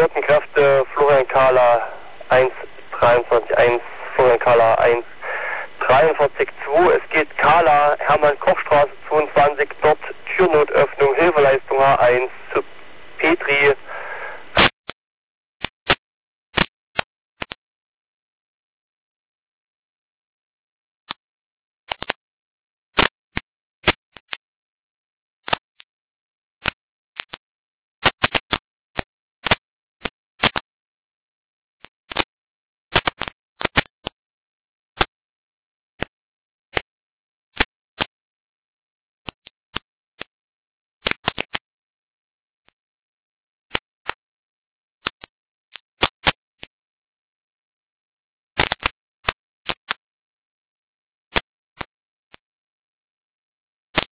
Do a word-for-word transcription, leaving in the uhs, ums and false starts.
Streckenkräfte, Florian Kahler eins dreiundzwanzig eins, Florian Kahler eins dreiundvierzig zwei. Es geht Kahler, Hermann-Koch-Straße zweiundzwanzig, dort Türnotöffnung, Hilfeleistung H eins zu Petri.